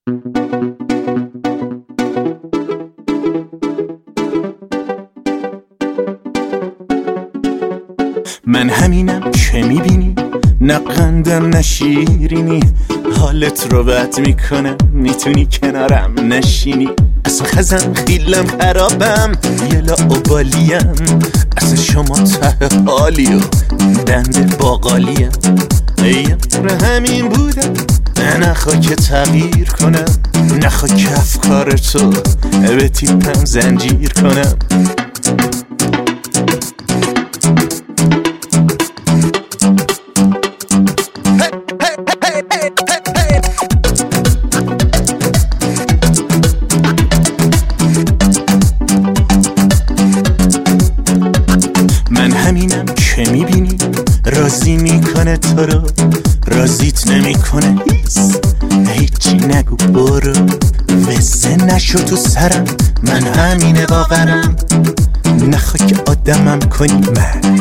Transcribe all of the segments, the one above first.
من همینم که میبینی، نه قندم نه شیرینی، حالت رو بد میکنم، میتونی کنارم نشینی. اصلا خزم خیلم خرابم، یه لاوبالیم، اصلا شما ته حالی و دند باقالیم. یه همین بودم، نخواه که تغییر کنم، نخواه که افکار تو به تیپم زنجیر کنم. من همینم که میبینی، راضی میکنه تو رو، راضیت نمیکنه هیچی نگو برو. وزه نشو تو سرم، من همینه باورم، نخواه که آدمم کنی من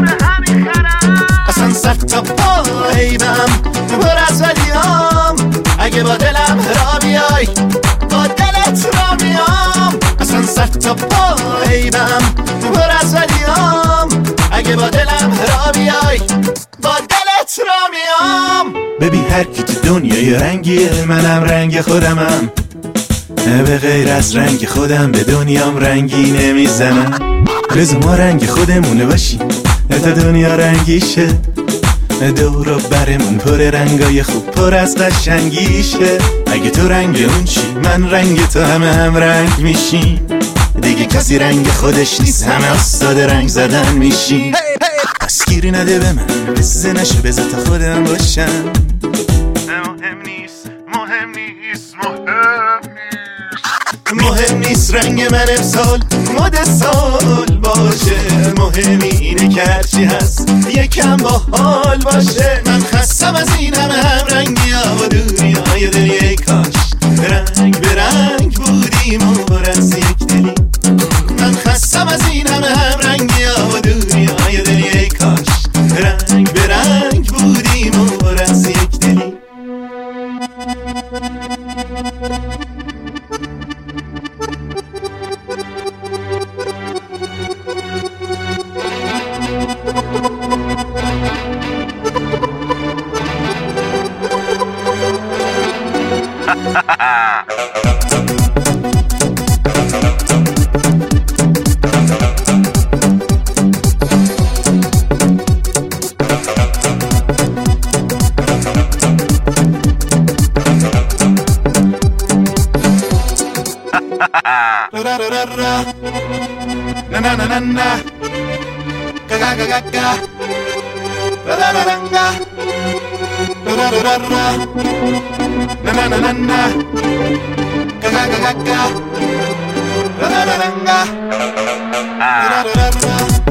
اصلا سر تا پایبم پر از ولیام. اگه با دلم را بیای با دلت را میام، اصلا سر تا پایبم پر از ولیام. اگه با دلم را بیای با دلت را میام. ببین هر کی تو دنیای رنگیه، منم رنگ خودمم، به غیر از رنگ خودم به دنیام رنگی نمیزنم. بذار ما رنگ خودمونه باشیم تا دنیا رنگیشه، دور و برمون پر رنگای خوب پر از قشنگیشه. اگه تو رنگ اون چی، من رنگ تو، هم رنگ میشیم دیگه. کسی رنگ خودش نیست، همه استاد رنگ زدن میشیم. پس گیری نده به من، بزه نشه بذار تا خودم باشم. مهم نیست رنگ من امسال مد سال باشه، مهم اینه که هرچی هست یکم با حال باشه. من خستم از این هم رنگی ها و دوری های دلی، ای کاش رنگ به رنگ بودیم و پر از یک دلی. من خستم از این هم رنگی ها و دوری های دلی، ای کاش رنگ به رنگ بودیم و پر از یک دلی. Na na na na na, ga ga ga ga ga, la la la la, la la la la, na na na na na, ga ga ga ga ga, la la la la, la la la la.